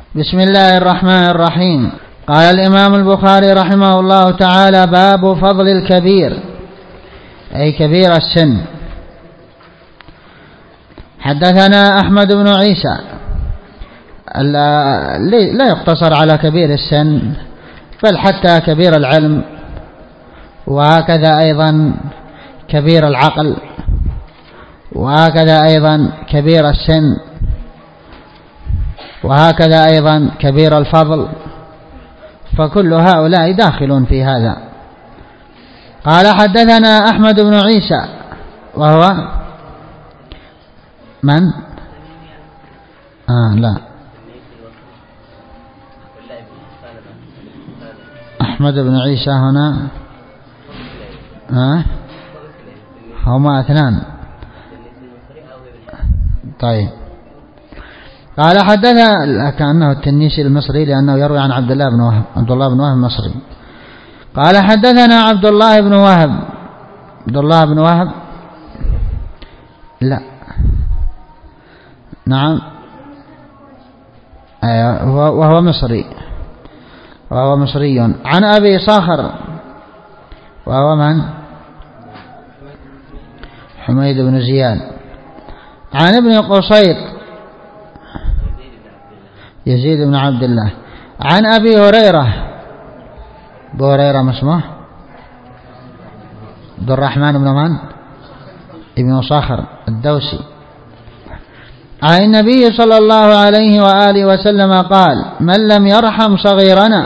بسم الله الرحمن الرحيم. قال الإمام البخاري رحمه الله تعالى: باب فضل الكبير، أي كبير السن. حدثنا أحمد بن عيسى، لا يقتصر على كبير السن بل حتى كبير العلم، وهكذا أيضا كبير العقل، وهكذا أيضا كبير السن، وهكذا أيضا كبير الفضل، فكل هؤلاء داخلون في هذا. قال: حدثنا أحمد بن عيسى، وهو من؟ لا، أحمد بن عيسى هنا هما اثنان. طيب. قال: حدثنا، كأنه التنيسي المصري لأنه يروي عن عبد الله بن وهب المصري. قال: حدثنا عبد الله بن وهب، لا، نعم، وهو مصري عن أبي صخر، وهو من؟ حميد بن زياد. عن ابن قصير يزيد بن عبد الله. عن أبي هريرة، أبو هريرة ما اسمه؟ عبد الرحمن بن من؟ ابن صخر الدوسي. عن النبي صلى الله عليه وآله وسلم قال: من لم يرحم صغيرنا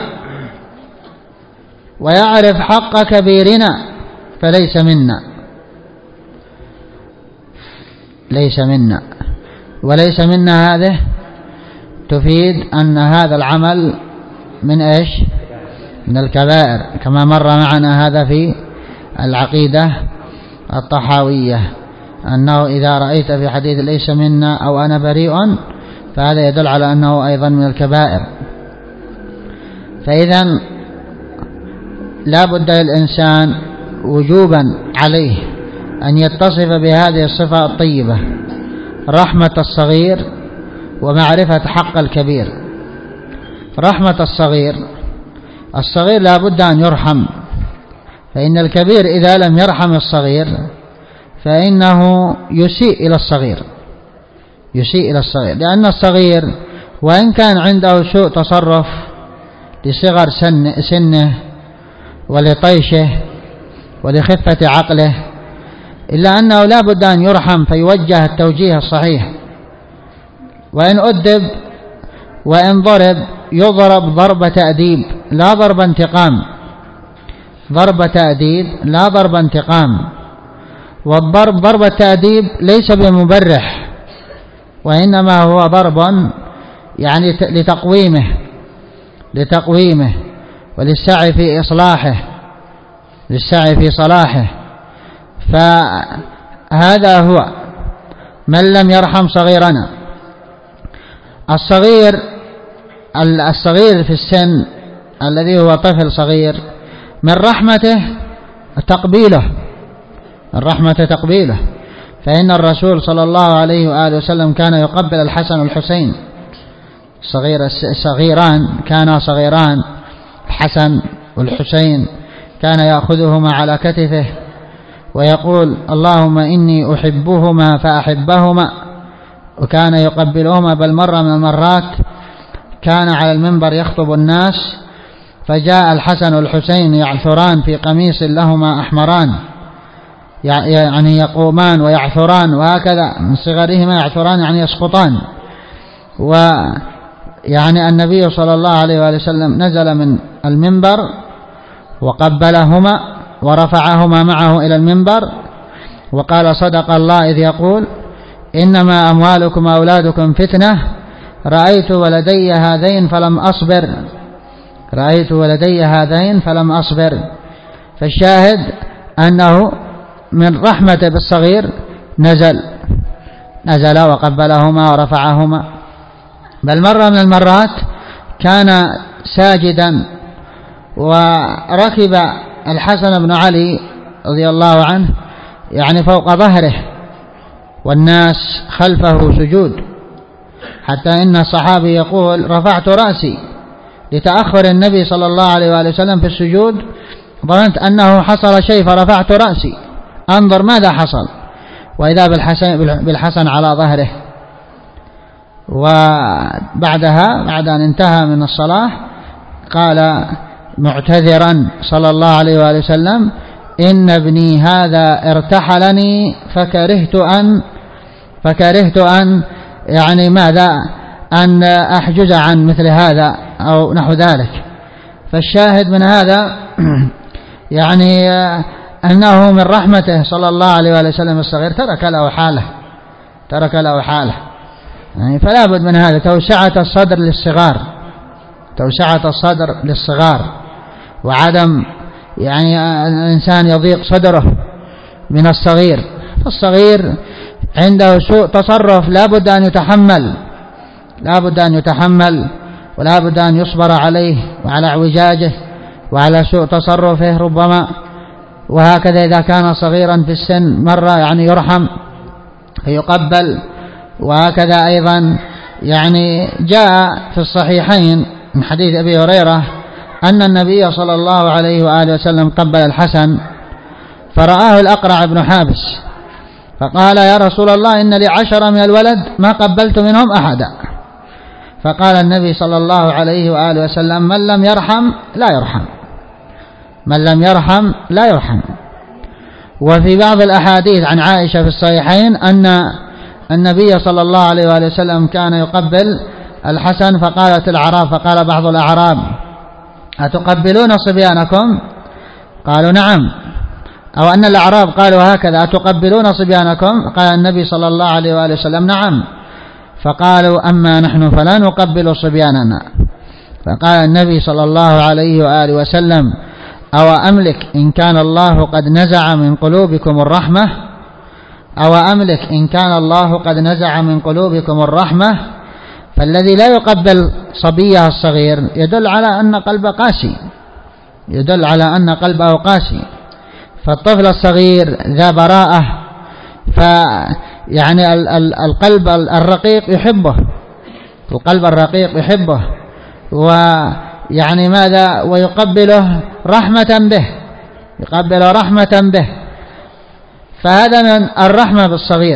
ويعرف حق كبيرنا فليس منا. وليس منا هذه تفيد أن هذا العمل من إيش؟ من الكبائر، كما مر معنا هذا في العقيدة الطحاوية، أنه إذا رأيت في حديث ليس منا أو أنا بريء فهذا يدل على أنه أيضا من الكبائر. فإذا لا بد للإنسان وجوبا عليه أن يتصف بهذه الصفة الطيبة: رحمة الصغير ومعرفة حق الكبير. رحمة الصغير لا بد أن يرحم، فإن الكبير إذا لم يرحم الصغير فإنه يسيء إلى الصغير، لأن الصغير وإن كان عنده سوء تصرف لصغر سنه ولطيشه ولخفة عقله، إلا أنه لا بد أن يرحم فيوجه التوجيه الصحيح. وإن أدب وإن ضرب يضرب ضرب تأديب لا ضرب انتقام. والضرب ضرب التأديب ليس بمبرح، وإنما هو ضرب يعني لتقويمه وللسعي في إصلاحه، في صلاحه. فهذا هو من لم يرحم صغيرنا. الصغير في السن الذي هو طفل صغير من رحمته تقبيله، فإن الرسول صلى الله عليه وآله وسلم كان يقبل الحسن والحسين، كانا صغيران الحسن والحسين، كان يأخذهما على كتفه ويقول: اللهم إني أحبهما فأحبهما، وكان يقبلهما. بل مرة من المرات كان على المنبر يخطب الناس، فجاء الحسن والحسين يعثران في قميص لهما أحمران، يعني يقومان ويعثران، وهكذا من صغرهما يعثران يعني يسقطان. ويعني النبي صلى الله عليه وآله وسلم نزل من المنبر وقبلهما ورفعهما معه إلى المنبر وقال: صدق الله إذ يقول: إنما أموالكم وأولادكم فتنة، رأيت ولدي هذين فلم أصبر. فالشاهد أنه من رحمته بالصغير نزل وقبلهما ورفعهما. بل مرة من المرات كان ساجدا وركب الحسن بن علي رضي الله عنه يعني فوق ظهره والناس خلفه سجود، حتى إن الصحابي يقول رفعت رأسي لتأخر النبي صلى الله عليه وآله وسلم في السجود، ظننت أنه حصل شيء فرفعت رأسي أنظر ماذا حصل، وإذا بالحسن على ظهره. وبعدها بعد أن انتهى من الصلاة قال معتذرا صلى الله عليه وآله وسلم إن ابني هذا ارتحلني فكرهت أن يعني ماذا أن أحجز عن مثل هذا أو نحو ذلك. فالشاهد من هذا يعني أنه من رحمته صلى الله عليه وآله وسلم الصغير ترك له حاله يعني فلا بد من هذا توسعة الصدر للصغار وعدم يعني الإنسان يضيق صدره من الصغير. فالصغير عنده سوء تصرف لا بد أن يتحمل ولا بد أن يصبر عليه وعلى اعوجاجه وعلى سوء تصرفه ربما. وهكذا إذا كان صغيرا في السن مرة يعني يرحم فيقبل. وهكذا أيضا يعني جاء في الصحيحين من حديث أبي هريرة أن النبي صلى الله عليه وآله وسلم قبل الحسن فرآه الأقرع بن حابس فقال يا رسول الله إن لي 10 من الولد ما قبلت منهم أحدا. فقال النبي صلى الله عليه وآله وسلم من لم يرحم لا يرحم. وفي بعض الأحاديث عن عائشة في الصحيحين أن النبي صلى الله عليه وآله وسلم كان يقبل الحسن فقال بعض الأعراب أتقبلون صبيانكم؟ قالوا نعم. أو أن الأعراب قالوا هكذا أتقبلون صبيانكم؟ قال النبي صلى الله عليه وآله وسلم نعم. فقالوا أما نحن فلا نقبل صبياننا. فقال النبي صلى الله عليه وآله وسلم أو أملك إن كان الله قد نزع من قلوبكم الرحمة فالذي لا يقبل صبيه الصغير يدل على أن قلبه قاسي. فالطفل الصغير ذا براءة فيعني القلب الرقيق يحبه ويعني ماذا ويقبله رحمة به. فهذا من الرحمة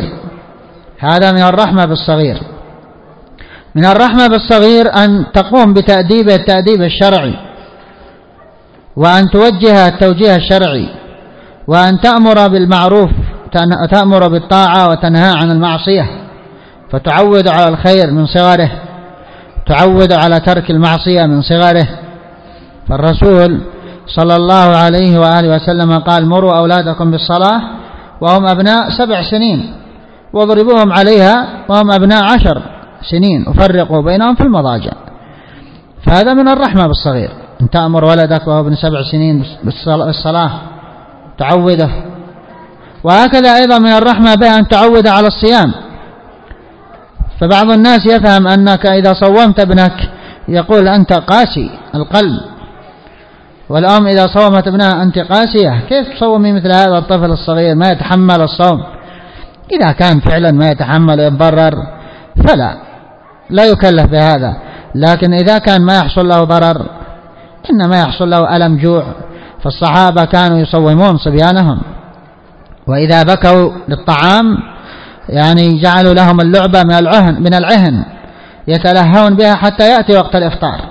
بالصغير. من الرحمة بالصغير أن تقوم بتأديبه التأديب الشرعي وأن توجه التوجيه الشرعي وأن تأمر بالمعروف تأمر بالطاعة وتنهى عن المعصية فتعود على الخير من صغره تعود على ترك المعصية من صغره. فالرسول صلى الله عليه وآله وسلم قال مروا أولادكم بالصلاة وهم أبناء 7 سنين واضربوهم عليها وهم أبناء 10 سنين وفرقوا بينهم في المضاجع. فهذا من الرحمة بالصغير أن تأمر ولدك وهو ابن 7 سنين بالصلاة تعوده. وهكذا أيضا من الرحمة به أن تعود على الصيام. فبعض الناس يفهم أنك إذا صومت ابنك يقول أنت قاسي القلب، والأم إذا صومت ابنها أنت قاسية، كيف تصومي مثل هذا الطفل الصغير ما يتحمل الصوم؟ إذا كان فعلا ما يتحمل يتضرر لا يكلف بهذا. لكن إذا كان ما يحصل له ضرر إنما يحصل له ألم جوع. فالصحابة كانوا يصومون صبيانهم وإذا بكوا للطعام يعني جعلوا لهم اللعبة من العهن يتلهون بها حتى يأتي وقت الإفطار.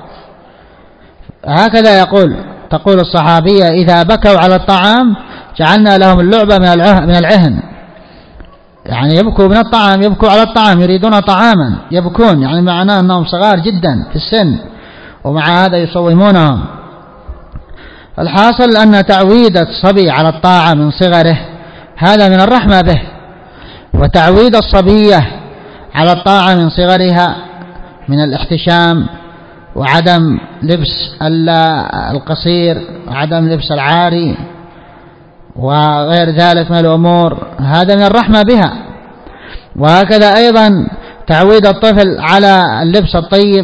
هكذا تقول الصحابية إذا بكوا على الطعام جعلنا لهم اللعبة من العهن، يعني يبكوا من الطعام، يبكوا على الطعام يريدون طعاما يبكون، يعني معناه أنهم صغار جدا في السن ومع هذا يصومونهم. الحاصل أن تعويد الصبي على الطاعة من صغره هذا من الرحمة به، وتعويد الصبية على الطاعة من صغرها من الاحتشام وعدم لبس القصير وعدم لبس العاري وغير ذلك من الأمور، هذا من الرحمة بها. وهكذا أيضا تعويد الطفل على اللبس الطيب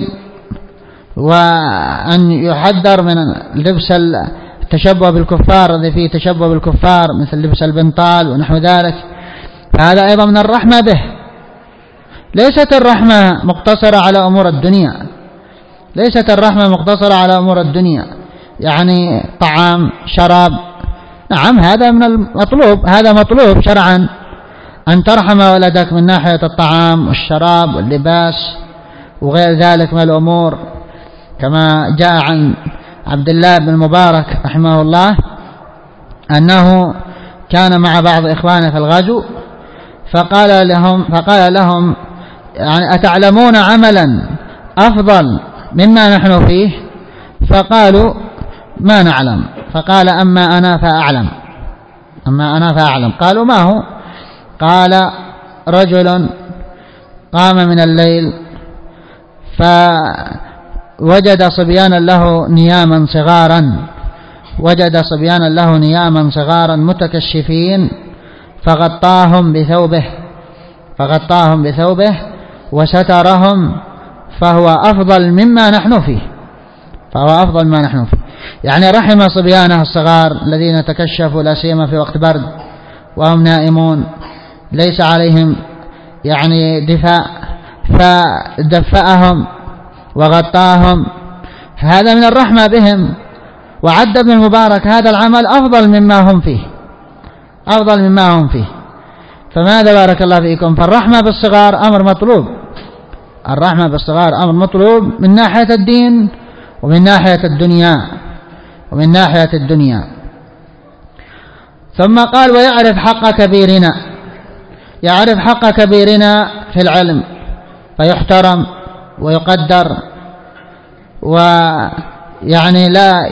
وأن يحذر من لبس التشبه بالكفار الذي فيه تشبه بالكفار مثل لبس البنطال ونحو ذلك، فهذا أيضا من الرحمة به. ليست الرحمة مقتصرة على أمور الدنيا، ليست الرحمة مقتصرة على أمور الدنيا، يعني طعام شراب، نعم هذا من المطلوب، هذا مطلوب شرعا أن ترحم ولدك من ناحية الطعام والشراب واللباس وغير ذلك من الأمور، كما جاء عن عبد الله بن المبارك رحمه الله أنه كان مع بعض إخوانه في الغزو فقال لهم يعني أتعلمون عملا أفضل مما نحن فيه؟ فقالوا ما نعلم. فقال أما أنا فأعلم. قالوا ما هو؟ قال رجل قام من الليل فوجد صبيانا له نياما صغارا متكشفين فغطاهم بثوبه وسترهم، فهو أفضل مما نحن فيه. يعني رحم صبيانه الصغار الذين تكشفوا لا سيما في وقت برد وهم نائمون ليس عليهم يعني دفاء، فدفأهم وغطاهم، هذا من الرحمة بهم. وعد ابن المبارك هذا العمل أفضل مما هم فيه. فماذا بارك الله فيكم؟ فالرحمة بالصغار أمر مطلوب من ناحية الدين ومن ناحية الدنيا. ثم قال ويعرف حق كبيرنا في العلم فيحترم ويقدر، ويعني لا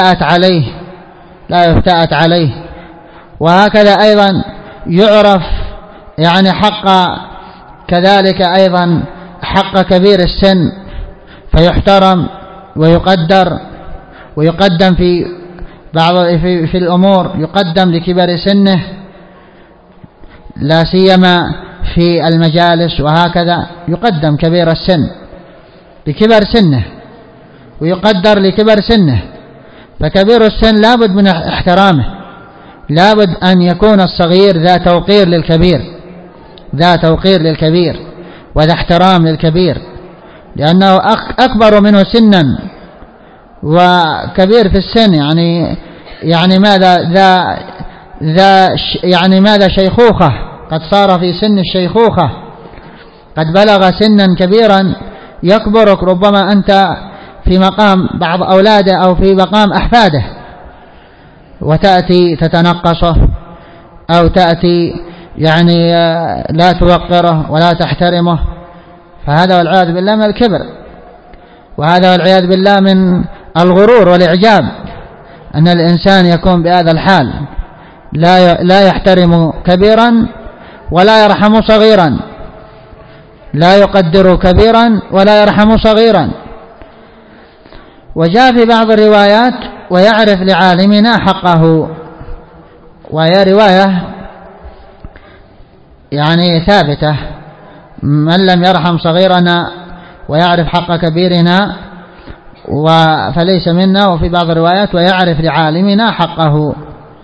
يفتأت عليه. وهكذا أيضا يعرف يعني كذلك أيضا حق كبير السن فيحترم ويقدر، ويقدم في الأمور، يقدم لكبر سنه لا سيما في المجالس، وهكذا يقدم كبير السن لكبر سنه ويقدر لكبر سنه. فكبير السن لابد من احترامه، لابد أن يكون الصغير ذا توقير للكبير وذا احترام للكبير، لأنه أكبر منه سنا وكبير في السن، يعني ماذا شيخوخة، قد صار في سن الشيخوخة، قد بلغ سنا كبيرا يكبرك، ربما أنت في مقام بعض أولاده أو في مقام أحفاده، وتأتي تتنقصه أو تأتي يعني لا توقره ولا تحترمه، فهذا والعياذ بالله من الكبر، وهذا والعياذ بالله من الغرور والإعجاب، أن الإنسان يكون بهذا الحال لا يحترم كبيرا ولا يرحم صغيرا، لا يقدر كبيرا ولا يرحم صغيرا. وجاء في بعض الروايات ويعرف لعالمنا حقه، وهي رواية يعني ثابتة، من لم يرحم صغيرنا ويعرف حق كبيرنا فليس منا. وفي بعض الروايات ويعرف لعالمنا حقه.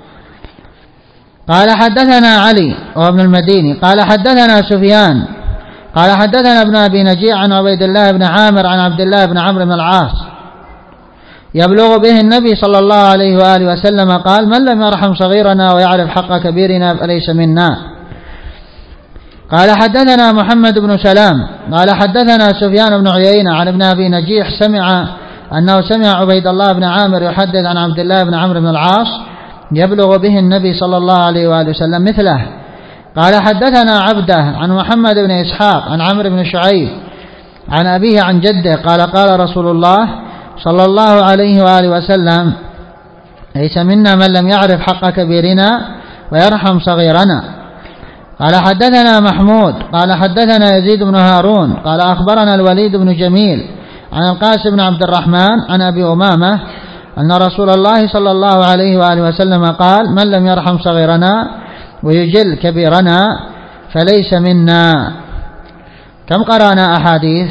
قال حدثنا علي وابن المديني قال حدثنا سفيان قال حدثنا ابن أبي نجيع عن عبيد الله بن عامر عن عبد الله بن عمرو بن العاص يبلغ به النبي صلى الله عليه وآله وسلم قال من لم يرحم صغيرنا ويعرف حق كبيرنا فليس منا. قال حدثنا محمد بن سلام قال حدثنا سفيان بن عيينة عن ابن أبي نجيح أنه سمع عبيد الله بن عامر يحدث عن عبد الله بن عمرو بن العاص يبلغ به النبي صلى الله عليه وآله وسلم مثله. قال حدثنا عبده عن محمد بن إسحاق عن عمرو بن شعيب عن أبيه عن جده قال قال رسول الله صلى الله عليه وآله وسلم ليس منا من لم يعرف حق كبيرنا ويرحم صغيرنا. قال حدثنا محمود قال حدثنا يزيد بن هارون قال أخبرنا الوليد بن جميل عن القاسم بن عبد الرحمن عن أبي أمامة أن رسول الله صلى الله عليه وآله وسلم قال من لم يرحم صغيرنا ويجل كبيرنا فليس منا. كم قرأنا أحاديث؟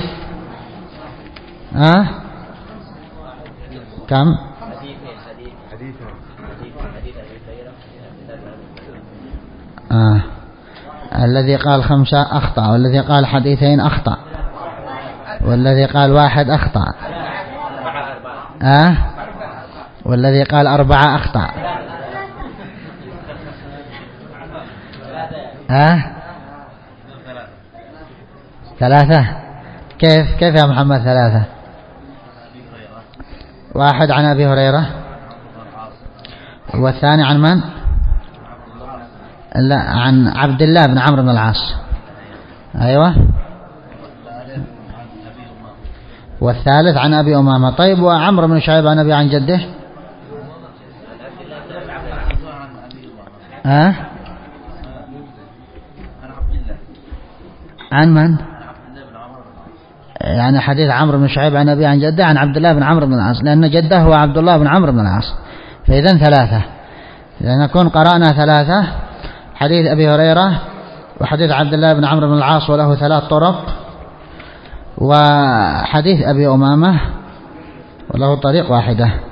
كم؟ الذي قال 5 أخطأ، والذي قال حديثين أخطأ، والذي قال 1 أخطأ، والذي قال 4 أخطأ، 3. كيف يا محمد 3؟ 1 عن أبي هريرة، والثاني عن من؟ لا، عن عبد الله بن عمرو بن العاص. أيوة. والثالث عن أبي أمامة. طيب، وعمرو بن شعيب عن أبي عن جده؟ عن من؟ يعني حديث عمرو بن شعيب عن أبي عن جده عن عبد الله بن عمرو بن العاص، لأن جده هو عبد الله بن عمرو بن العاص، فإذن 3. إذا نكون قرأنا 3: حديث أبي هريرة، وحديث عبد الله بن عمرو بن العاص وله 3 طرق، وحديث أبي أمامة وله طريق واحدة.